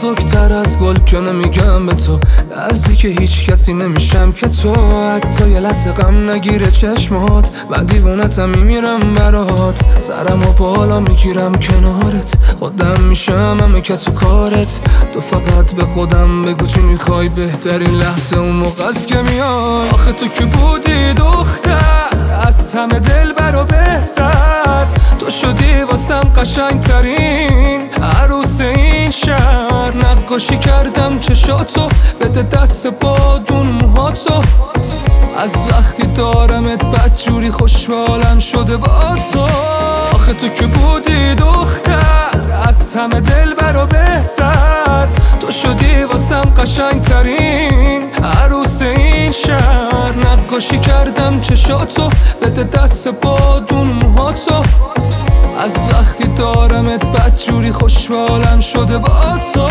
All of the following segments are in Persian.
نازکتر از گل که نمیگم به تو، نزدیک هیچ کسی نمیشم که تو حتی یه لحظه غم نگیره چشمات. من دیوونتم میمیرم برات، سرمو بالا میگیرم کنارت، خودم میشم همه کس و کارت. تو فقط به خودم بگو چی میخوای، بهترین لحظه اون موقع است که میای. آخه تو که بودی دختر از همه دلبر و بهتر، تو شدی واسم قشنگترین عروس این شهر. نقاشی کردم چشاتو، بده دست بادون موهاتو، از وقتی دارمت بدجوری خوشحالم شده با تو. آخه تو که بودی دختر از همه دلبر و بهتر، تو شدی واسم قشنگترین عروس این شهر. نقاشی کردم چشاتو، بده دست بادون موهاتو، از وقتی دارمت بدجوری خوشحالم شده با تو.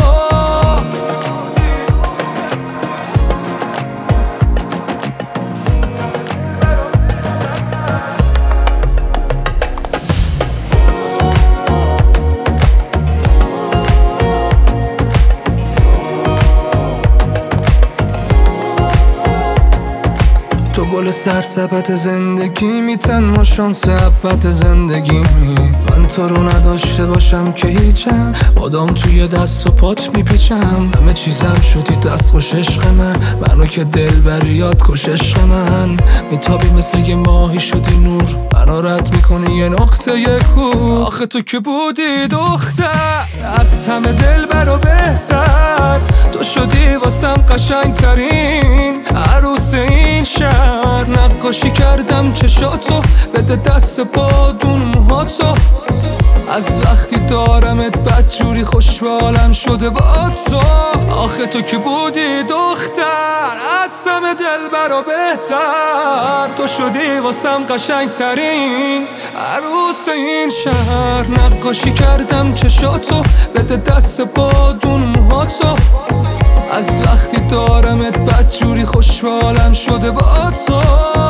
تو گل سرسبت زندگی میتن ما شانس ابد زندگی من تو رو نداشته باشم که هیچم، بادام توی دست و پات میپیچم. همه چیزم شدی دست خوش عشق منو که دل بری یاد کش عشق من. میتابی مثل یه ماهی شدی نور، منو رد میکنی یه نقطه یه کور. آخه تو که بودی دختر از همه دلبر و بهتر، تو شدی واسم قشنگترین عروس این شهر. نقاشی کردم چشاتو، بده دست بادون موهاتو، از وقتی دارمت بدجوری خوشحالم شده با تو. آخه تو که بودی دختر از همه دلبر و بهتر، تو شدی واسم قشنگترین عروس این شهر. نقاشی کردم چشاتو، بده دست بادون موهاتو، از وقتی دارمت بدجوری خوشحالم شده با تو.